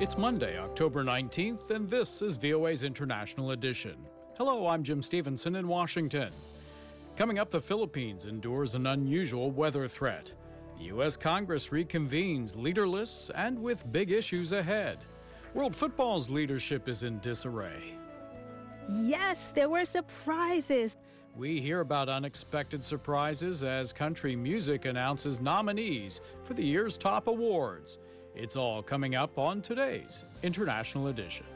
It's Monday, October 19th, and this is VOA's International Edition. Hello, I'm Jim Stevenson in Washington. Coming up, the Philippines endures an unusual weather threat. The U.S. Congress reconvenes leaderless and with big issues ahead. World football's leadership is in disarray. Yes, there were surprises. We hear about unexpected surprises as country music announces nominees for the year's top awards. It's all coming up on today's International Edition.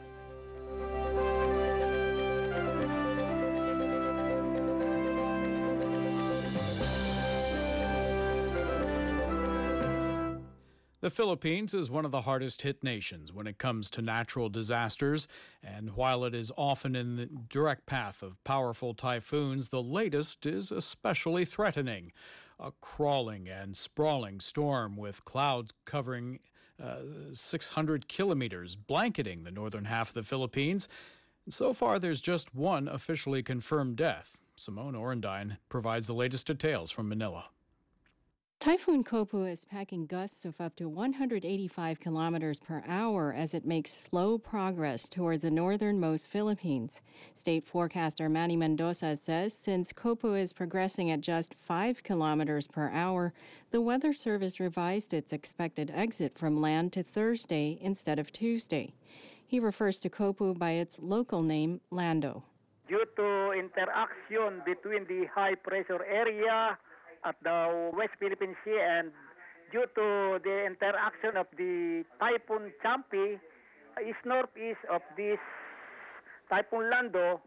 The Philippines is one of the hardest hit nations when it comes to natural disasters, and while it is often in the direct path of powerful typhoons, the latest is especially threatening. A crawling and sprawling storm with clouds covering 600 kilometers, blanketing the northern half of the Philippines. So far, there's just one officially confirmed death. Simone Orendine provides the latest details from Manila. Typhoon Kopu is packing gusts of up to 185 kilometers per hour as it makes slow progress toward the northernmost Philippines. State forecaster Manny Mendoza says since Kopu is progressing at just 5 kilometers per hour, the Weather Service revised its expected exit from land to Thursday instead of Tuesday. He refers to Kopu by its local name, Lando. Due to interaction between the high-pressure area at the West Philippine Sea and due to the interaction of the Typhoon Champi, east-northeast of this Typhoon Lando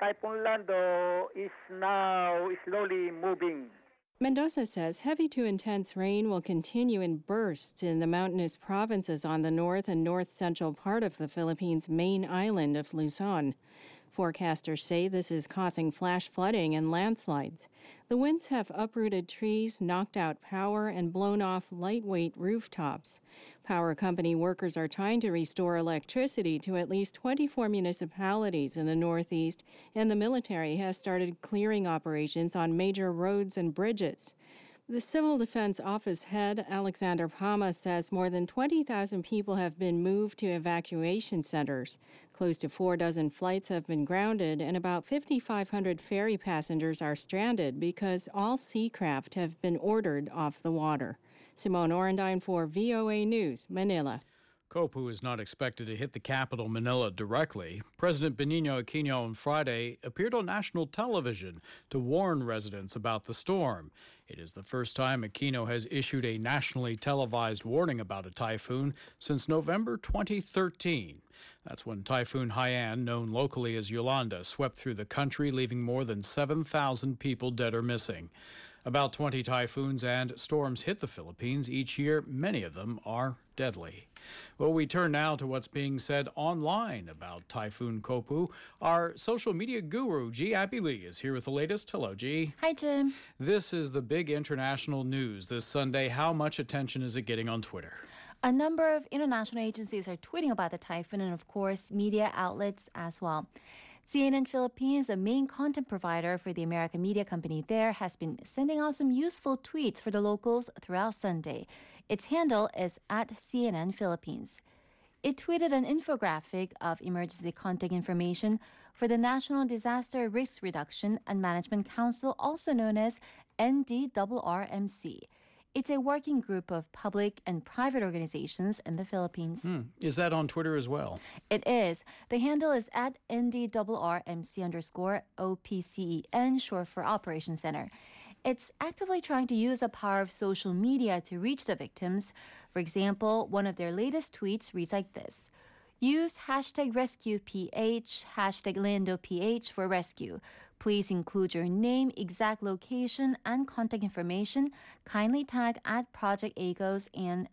is now slowly moving. Mendoza says heavy to intense rain will continue in bursts in the mountainous provinces on the north and north-central part of the Philippines' main island of Luzon. Forecasters say this is causing flash flooding and landslides. The winds have uprooted trees, knocked out power, and blown off lightweight rooftops. Power company workers are trying to restore electricity to at least 24 municipalities in the northeast, and the military has started clearing operations on major roads and bridges. The Civil Defense Office head, Alexander Pama, says more than 20,000 people have been moved to evacuation centers. Close to 4 dozen flights have been grounded, and about 5,500 ferry passengers are stranded because all sea craft have been ordered off the water. Simone Orendine for VOA News, Manila. Kopu is not expected to hit the capital, Manila, directly. President Benigno Aquino on Friday appeared on national television to warn residents about the storm. It is the first time Aquino has issued a nationally televised warning about a typhoon since November 2013. That's when Typhoon Haiyan, known locally as Yolanda, swept through the country, leaving more than 7,000 people dead or missing. About 20 typhoons and storms hit the Philippines each year. Many of them are deadly. Well, we turn now to what's being said online about Typhoon Kopu. Our social media guru, G. Abby Lee, is here with the latest. Hello, G. Hi, Jim. This is the big international news this Sunday. How much attention is it getting on Twitter? A number of international agencies are tweeting about the typhoon and, of course, media outlets as well. CNN Philippines, a main content provider for the American media company there, has been sending out some useful tweets for the locals throughout Sunday. Its handle is @CNN Philippines. It tweeted an infographic of emergency contact information for the National Disaster Risk Reduction and Management Council, also known as NDRRMC. It's a working group of public and private organizations in the Philippines. Is that on Twitter as well? It is. The handle is @NDRRMC_OPCEN, short for Operation Center. It's actively trying to use the power of social media to reach the victims. For example, one of their latest tweets reads like this: use #RescuePH, #LandoPH for rescue. Please include your name, exact location, and contact information. Kindly tag @ProjectAgos and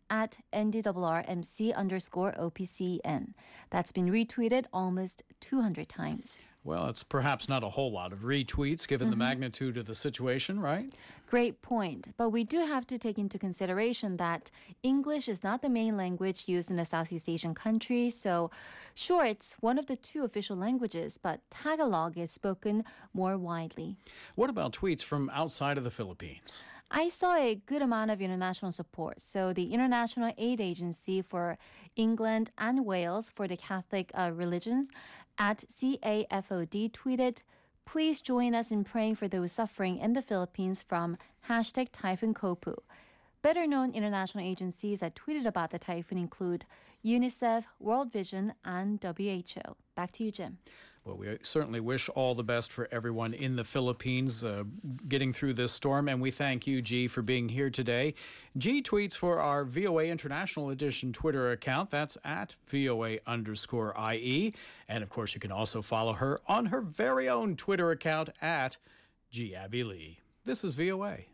@NDRRMC_OPCN. That's been retweeted almost 200 times. Well, it's perhaps not a whole lot of retweets given the magnitude of the situation, right? Great point. But we do have to take into consideration that English is not the main language used in the Southeast Asian countries. So, sure, it's one of the two official languages, but Tagalog is spoken more widely. What about tweets from outside of the Philippines? I saw a good amount of international support. So the International Aid Agency for England and Wales for the Catholic religions at CAFOD tweeted, "Please join us in praying for those suffering in the Philippines from #Typhoon Kopu." Better known international agencies that tweeted about the typhoon include UNICEF, World Vision, and WHO. Back to you, Jim. Well, we certainly wish all the best for everyone in the Philippines getting through this storm, and we thank you, G, for being here today. G tweets for our VOA International Edition Twitter account. That's at VOA_IE. And, of course, you can also follow her on her very own Twitter account at GAbbyLee. This is VOA.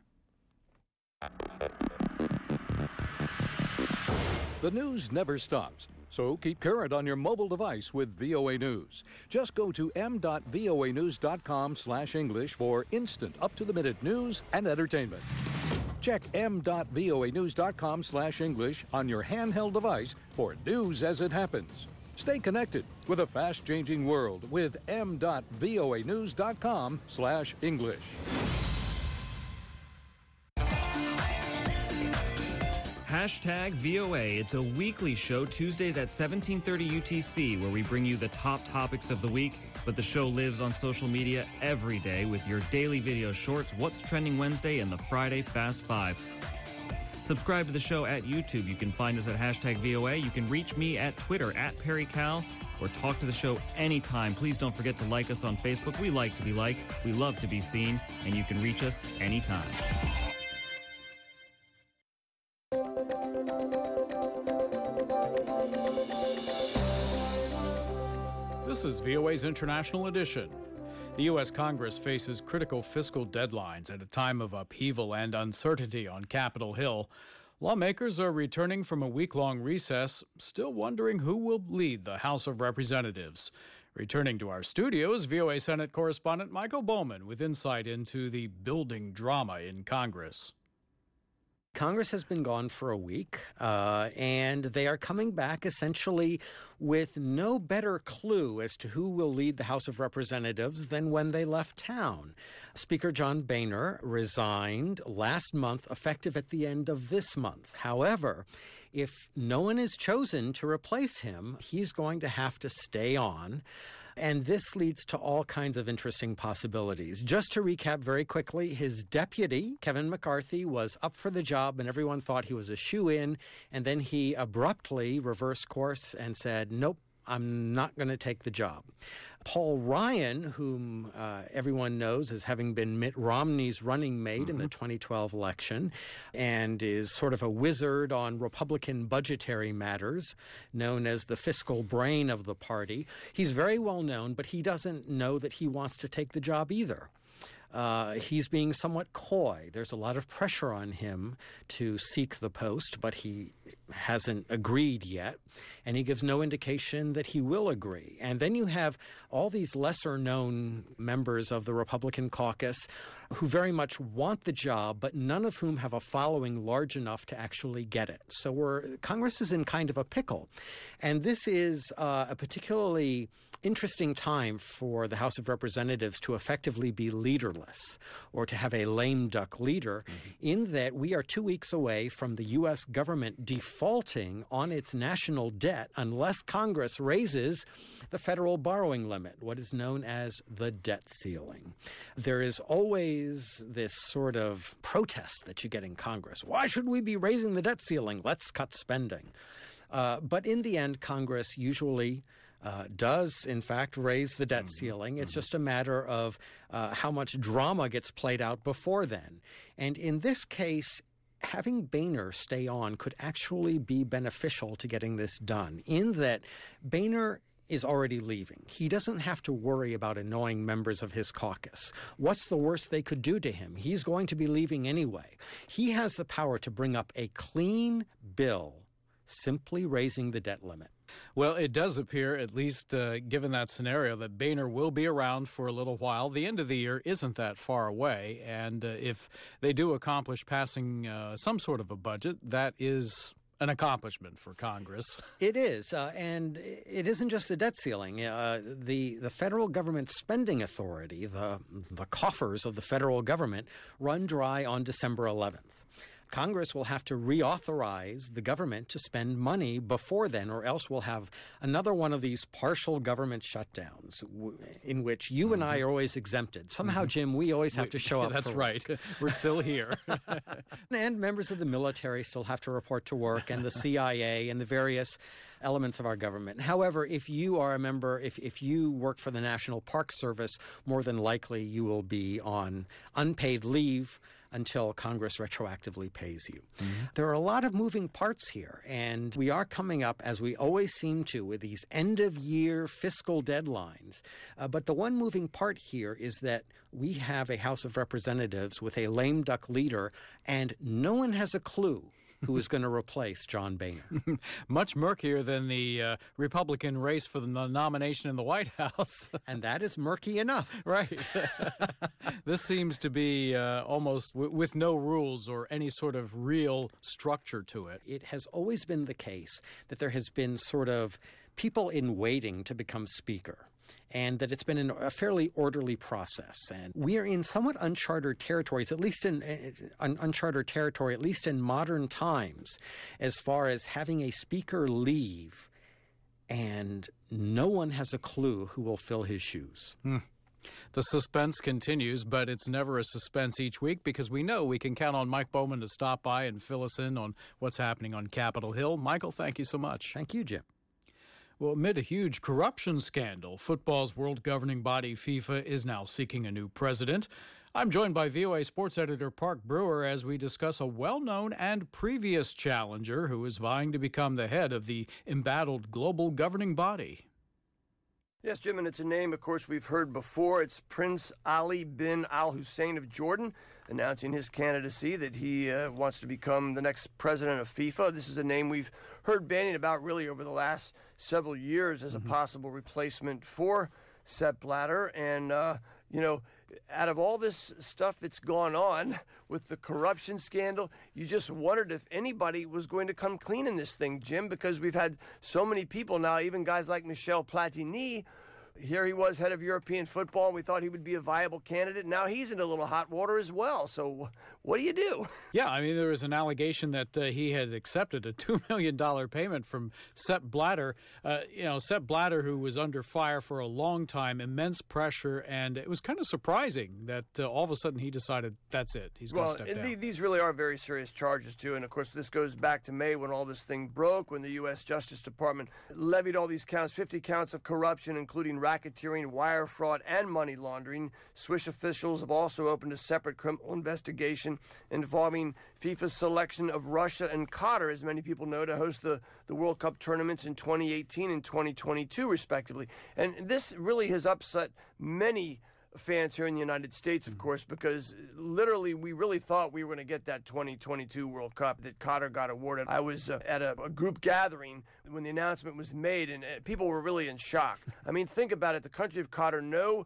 The news never stops, so keep current on your mobile device with VOA News. Just go to m.voanews.com/English for instant, up-to-the-minute news and entertainment. Check m.voanews.com/English on your handheld device for news as it happens. Stay connected with a fast-changing world with m.voanews.com/English. #VOA. It's a weekly show Tuesdays at 17:30 UTC where we bring you the top topics of the week. But the show lives on social media every day with your daily video shorts, What's Trending Wednesday, and the Friday Fast Five. Subscribe to the show at YouTube. You can find us at #VOA. You can reach me at Twitter at PerryCal or talk to the show anytime. Please don't forget to like us on Facebook. We like to be liked. We love to be seen. And you can reach us anytime. This is VOA's International Edition. The U.S. Congress faces critical fiscal deadlines at a time of upheaval and uncertainty on Capitol Hill. Lawmakers are returning from a week-long recess, still wondering who will lead the House of Representatives. Returning to our studios, VOA Senate correspondent Michael Bowman with insight into the building drama in Congress. Congress has been gone for a week, and they are coming back essentially with no better clue as to who will lead the House of Representatives than when they left town. Speaker John Boehner resigned last month, effective at the end of this month. However, if no one is chosen to replace him, he's going to have to stay on. And this leads to all kinds of interesting possibilities. Just to recap very quickly, his deputy, Kevin McCarthy, was up for the job and everyone thought he was a shoo-in. And then he abruptly reversed course and said, nope, I'm not going to take the job. Paul Ryan, whom everyone knows as having been Mitt Romney's running mate in the 2012 election and is sort of a wizard on Republican budgetary matters, known as the fiscal brain of the party. He's very well known, but he doesn't know that he wants to take the job either. He's being somewhat coy. There's a lot of pressure on him to seek the post, but he hasn't agreed yet, and he gives no indication that he will agree. And then you have all these lesser-known members of the Republican caucus who very much want the job, but none of whom have a following large enough to actually get it. So Congress is in kind of a pickle. And this is a particularly interesting time for the House of Representatives to effectively be leaderless or to have a lame duck leader, in that we are 2 weeks away from the U.S. government defaulting on its national debt unless Congress raises the federal borrowing limit, what is known as the debt ceiling. There is always this sort of protest that you get in Congress. Why should we be raising the debt ceiling? Let's cut spending. But in the end, Congress usually does, in fact, raise the debt ceiling. It's just a matter of how much drama gets played out before then. And in this case, having Boehner stay on could actually be beneficial to getting this done, in that Boehner is already leaving. He doesn't have to worry about annoying members of his caucus. What's the worst they could do to him? He's going to be leaving anyway. He has the power to bring up a clean bill simply raising the debt limit. Well, it does appear, at least given that scenario, that Boehner will be around for a little while. The end of the year isn't that far away, and if they do accomplish passing some sort of a budget, that is an accomplishment for Congress. It is, and it isn't just the debt ceiling. The federal government spending authority, the coffers of the federal government, run dry on December 11th. Congress will have to reauthorize the government to spend money before then, or else we'll have another one of these partial government shutdowns in which you and I are always exempted. Somehow, Jim, we always have to show up. That's right. We're still here. And members of the military still have to report to work, and the CIA and the various elements of our government. However, if you are a member, if you work for the National Park Service, more than likely you will be on unpaid leave until Congress retroactively pays you. There are a lot of moving parts here, and we are coming up, as we always seem to, with these end-of-year fiscal deadlines. But the one moving part here is that we have a House of Representatives with a lame duck leader, and no one has a clue who is going to replace John Boehner. Much murkier than the Republican race for the nomination in the White House. And that is murky enough. Right. This seems to be almost with no rules or any sort of real structure to it. It has always been the case that there has been sort of people in waiting to become speaker, and that it's been a fairly orderly process. And we are in somewhat uncharted territories, at least in uncharted territory, at least in modern times, as far as having a speaker leave and no one has a clue who will fill his shoes. The suspense continues, but it's never a suspense each week because we know we can count on Mike Bowman to stop by and fill us in on what's happening on Capitol Hill. Michael, thank you so much. Thank you, Jim. Well, amid a huge corruption scandal, football's world governing body, FIFA, is now seeking a new president. I'm joined by VOA sports editor Park Brewer as we discuss a well-known and previous challenger who is vying to become the head of the embattled global governing body. Yes, Jim, and it's a name, of course, we've heard before. It's Prince Ali bin Al Hussein of Jordan, announcing his candidacy that he wants to become the next president of FIFA. This is a name we've heard bandied about really over the last several years as a possible replacement for Sepp Blatter. And, out of all this stuff that's gone on with the corruption scandal, you just wondered if anybody was going to come clean in this thing, Jim, because we've had so many people now, even guys like Michel Platini. Here he was, head of European football, and we thought he would be a viable candidate. Now he's in a little hot water as well. So what do you do? Yeah, I mean, there was an allegation that he had accepted a $2 million payment from Sepp Blatter. Sepp Blatter, who was under fire for a long time, immense pressure, and it was kind of surprising that all of a sudden he decided that's it. He's going to step down. These really are very serious charges, too. And, of course, this goes back to May when all this thing broke, when the U.S. Justice Department levied all these counts, 50 counts of corruption, including racketeering, wire fraud, and money laundering. Swiss officials have also opened a separate criminal investigation involving FIFA's selection of Russia and Qatar, as many people know, to host the World Cup tournaments in 2018 and 2022, respectively. And this really has upset many fans here in the United States, of course, because literally we really thought we were going to get that 2022 World Cup that Qatar got awarded. I was at a group gathering when the announcement was made, and people were really in shock. I mean, think about it. The country of Qatar, no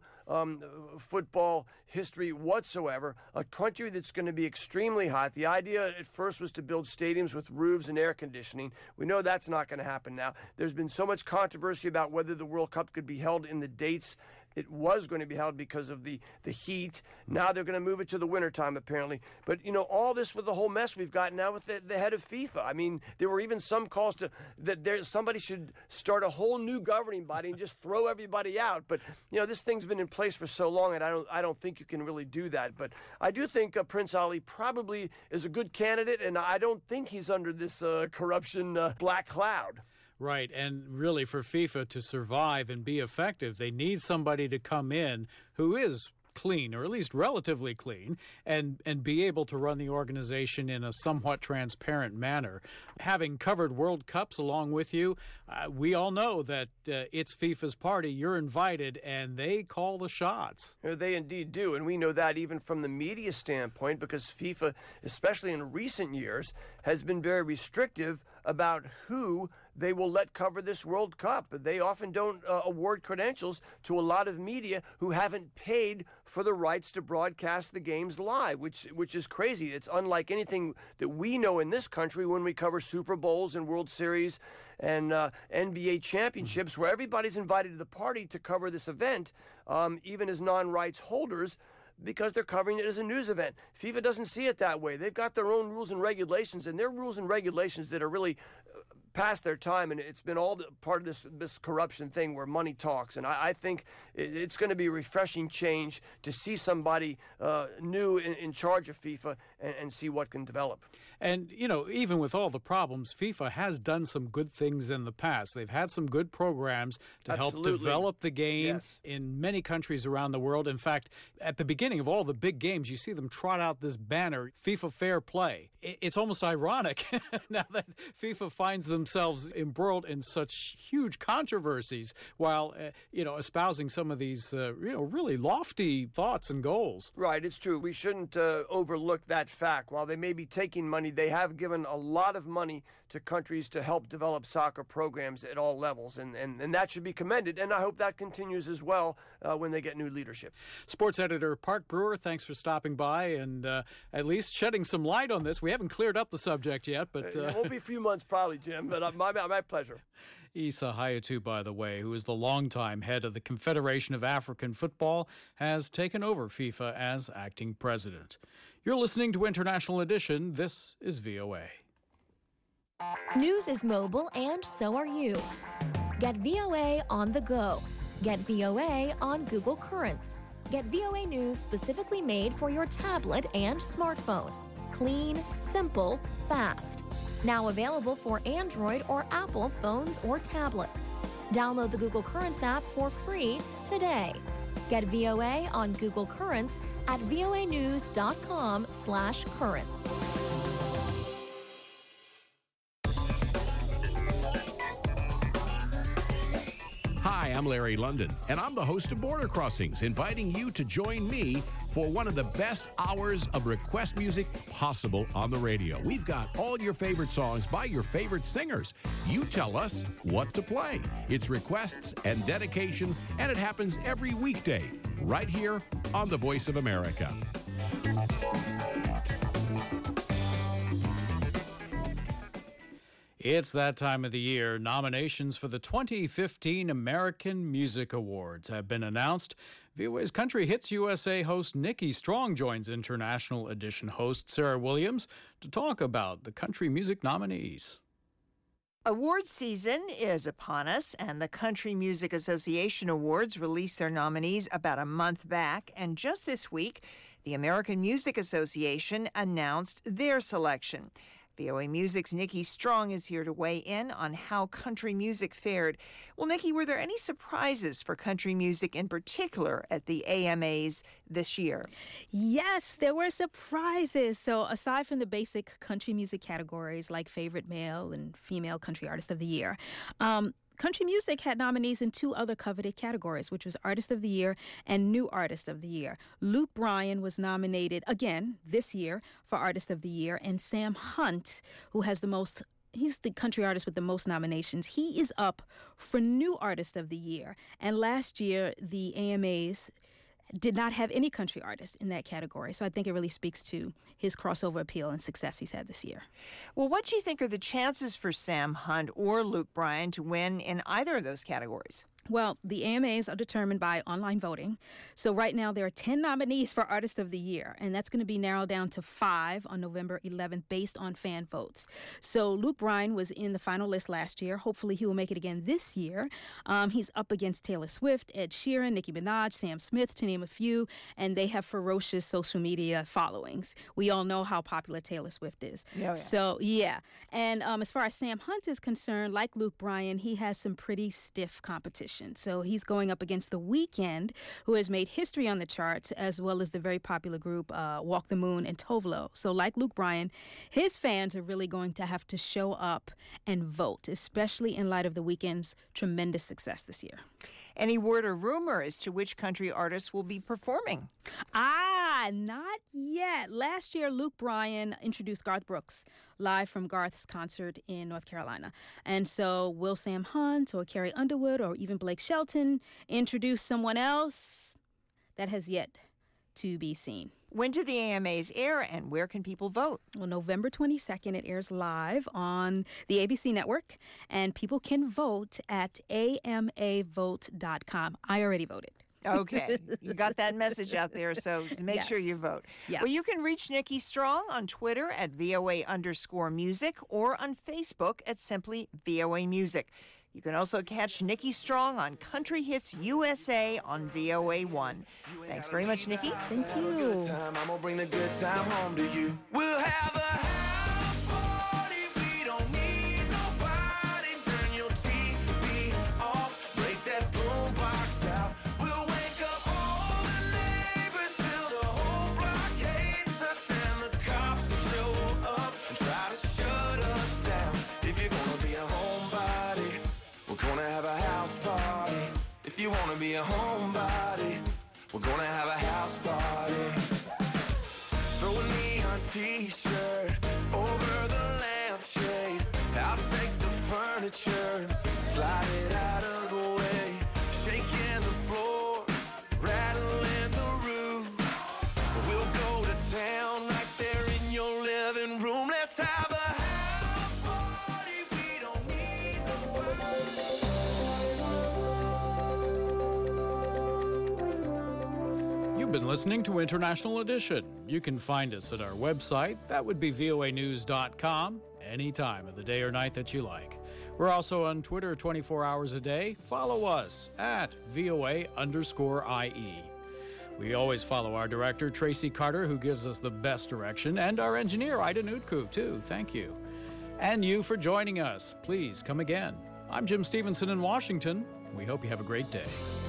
football history whatsoever, a country that's going to be extremely hot. The idea at first was to build stadiums with roofs and air conditioning. We know that's not going to happen now. There's been so much controversy about whether the World Cup could be held in the dates it was going to be held because of the heat. Now they're going to move it to the wintertime, apparently. But, all this with the whole mess we've got now with the head of FIFA. I mean, there were even some calls that somebody should start a whole new governing body and just throw everybody out. But, this thing's been in place for so long, and I don't think you can really do that. But I do think Prince Ali probably is a good candidate, and I don't think he's under this corruption black cloud. Right, and really for FIFA to survive and be effective, they need somebody to come in who is clean, or at least relatively clean, and be able to run the organization in a somewhat transparent manner. Having covered World Cups along with you, we all know that it's FIFA's party. You're invited, and they call the shots. They indeed do, and we know that even from the media standpoint, because FIFA, especially in recent years, has been very restrictive about who they will let cover this World Cup. They often don't award credentials to a lot of media who haven't paid for the rights to broadcast the games live, which is crazy. It's unlike anything that we know in this country when we cover Super Bowls and World Series and NBA championships, where everybody's invited to the party to cover this event, even as non-rights holders, because they're covering it as a news event. FIFA doesn't see it that way. They've got their own rules and regulations, and they're rules and regulations that are really past their time, and it's been all part of this corruption thing where money talks. And I think it's going to be a refreshing change to see somebody new in charge of FIFA and see what can develop. And, you know, even with all the problems, FIFA has done some good things in the past. They've had some good programs to help develop the game in many countries around the world. In fact, at the beginning of all the big games, you see them trot out this banner, FIFA Fair Play. It's almost ironic now that FIFA finds themselves embroiled in such huge controversies while, espousing some of these, really lofty thoughts and goals. Right, it's true. We shouldn't overlook that fact. While they may be taking money, they have given a lot of money to countries to help develop soccer programs at all levels, and that should be commended, and I hope that continues as well when they get new leadership. Sports editor Park Brewer, thanks for stopping by and at least shedding some light on this. We haven't cleared up the subject yet, but... it won't be a few months probably, Jim, but my pleasure. Issa Hayatou, by the way, who is the longtime head of the Confederation of African Football, has taken over FIFA as acting president. You're listening to International Edition. This is VOA. News is mobile, and so are you. Get VOA on the go. Get VOA on Google Currents. Get VOA News specifically made for your tablet and smartphone. Clean, simple, fast. Now available for Android or Apple phones or tablets. Download the Google Currents app for free today. Get VOA on Google Currents at voanews.com/currents. Hi, I'm Larry London, and I'm the host of Border Crossings, inviting you to join me for one of the best hours of request music possible on the radio. We've got all your favorite songs by your favorite singers. You tell us what to play. It's requests and dedications, and it happens every weekday, right here on The Voice of America. It's that time of the year. Nominations for the 2015 American Music Awards have been announced. VOA's Country Hits USA host Nikki Strong joins International Edition host Sarah Williams to talk about the country music nominees. Awards season is upon us, and the Country Music Association Awards released their nominees about a month back. And just this week, the American Music Association announced their selection. VOA Music's Nikki Strong is here to weigh in on how country music fared. Well, Nikki, were there any surprises for country music in particular at the AMAs this year? Yes, there were surprises. So aside from the basic country music categories like favorite male and female country artist of the year, country music had nominees in two other coveted categories, which was Artist of the Year and New Artist of the Year. Luke Bryan was nominated again this year for Artist of the Year, and Sam Hunt, who has he's the country artist with the most nominations. He is up for New Artist of the Year. And last year, the AMAs did not have any country artist in that category. So I think it really speaks to his crossover appeal and success he's had this year. Well, what do you think are the chances for Sam Hunt or Luke Bryan to win in either of those categories? Well, the AMAs are determined by online voting. So right now there are 10 nominees for Artist of the Year, and that's going to be narrowed down to 5 on November 11th based on fan votes. So Luke Bryan was in the final list last year. Hopefully he will make it again this year. He's up against Taylor Swift, Ed Sheeran, Nicki Minaj, Sam Smith, to name a few, and they have ferocious social media followings. We all know how popular Taylor Swift is. Oh, yeah. So, yeah. And as far as Sam Hunt is concerned, like Luke Bryan, he has some pretty stiff competition. So he's going up against The Weeknd, who has made history on the charts, as well as the very popular group Walk the Moon and Tovlo. So like Luke Bryan, his fans are really going to have to show up and vote, especially in light of The Weeknd's tremendous success this year. Any word or rumor as to which country artists will be performing? Not yet. Last year, Luke Bryan introduced Garth Brooks live from Garth's concert in North Carolina. And so will Sam Hunt or Carrie Underwood or even Blake Shelton introduce someone else? That has yet to be seen. When do the AMAs air and where can people vote? Well, November 22nd, it airs live on the ABC network, and people can vote at amavote.com. I already voted. Okay, you got that message out there, so make sure you vote. Yes. Well, you can reach Nikki Strong on Twitter at VOA_music or on Facebook at simply VOA Music. You can also catch Nikki Strong on Country Hits USA on VOA1. Thanks very much, Nikki. Thank you. I'm gonna bring the good time home to you. We'll have a house party. We don't need nobody. Turn your TV off. Break that boombox out. We'll wake up all the neighbors till the whole block hates us, and the cops will show up and try to shut us down. If you're gonna be a homebody, we're gonna have a house party. If you wanna be a homebody, we're gonna have a house party. Throw a neon t-shirt over the lampshade. I'll take the furniture, slide it out of the way. Shaking the floor, rattling the roof. We'll go to town right there in your living room. Let's have a house party. We don't need You've been listening to International Edition. You can find us at our website. That would be voanews.com, any time of the day or night that you like. We're also on Twitter 24 hours a day. Follow us at VOA_IE. We always follow our director, Tracy Carter, who gives us the best direction, and our engineer, Ida Nutku, too. Thank you. And you for joining us. Please come again. I'm Jim Stevenson in Washington. We hope you have a great day.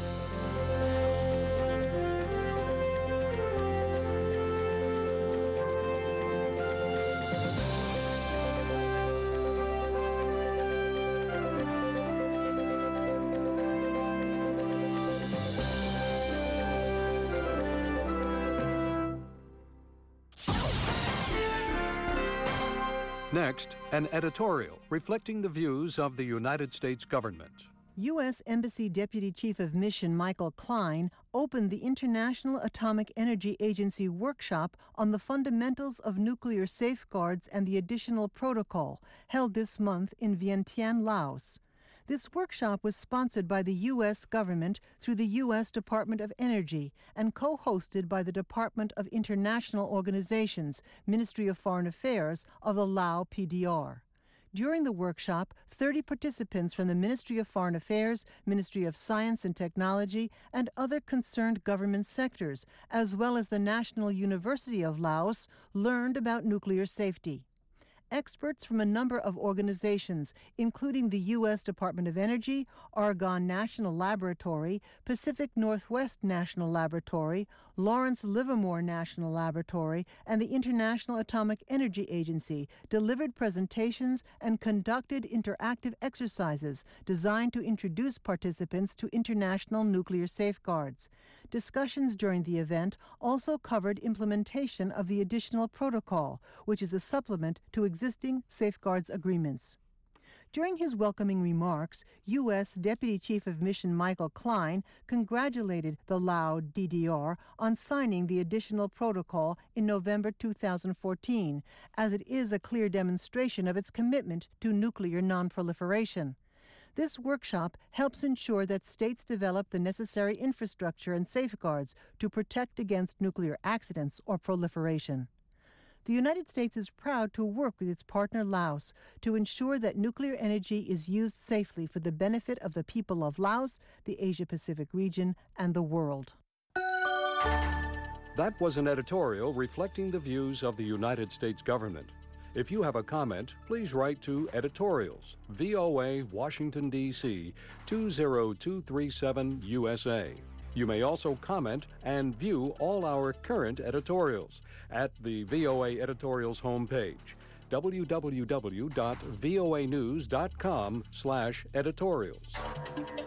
Next, an editorial reflecting the views of the United States government. U.S. Embassy Deputy Chief of Mission Michael Klein opened the International Atomic Energy Agency workshop on the fundamentals of nuclear safeguards and the additional protocol, held this month in Vientiane, Laos. This workshop was sponsored by the U.S. government through the U.S. Department of Energy and co-hosted by the Department of International Organizations, Ministry of Foreign Affairs of the Lao PDR. During the workshop, 30 participants from the Ministry of Foreign Affairs, Ministry of Science and Technology, and other concerned government sectors, as well as the National University of Laos, learned about nuclear safety. Experts from a number of organizations, including the U.S. Department of Energy, Argonne National Laboratory, Pacific Northwest National Laboratory, Lawrence Livermore National Laboratory, and the International Atomic Energy Agency, delivered presentations and conducted interactive exercises designed to introduce participants to international nuclear safeguards. Discussions during the event also covered implementation of the additional protocol, which is a supplement to existing safeguards agreements. During his welcoming remarks, U.S. Deputy Chief of Mission Michael Klein congratulated the Lao DDR on signing the additional protocol in November 2014, as it is a clear demonstration of its commitment to nuclear nonproliferation. This workshop helps ensure that states develop the necessary infrastructure and safeguards to protect against nuclear accidents or proliferation. The United States is proud to work with its partner Laos to ensure that nuclear energy is used safely for the benefit of the people of Laos, the Asia-Pacific region, and the world. That was an editorial reflecting the views of the United States government. If you have a comment, please write to Editorials, VOA, Washington, D.C., 20237 USA. You may also comment and view all our current editorials at the VOA Editorials homepage, www.voanews.com/editorials.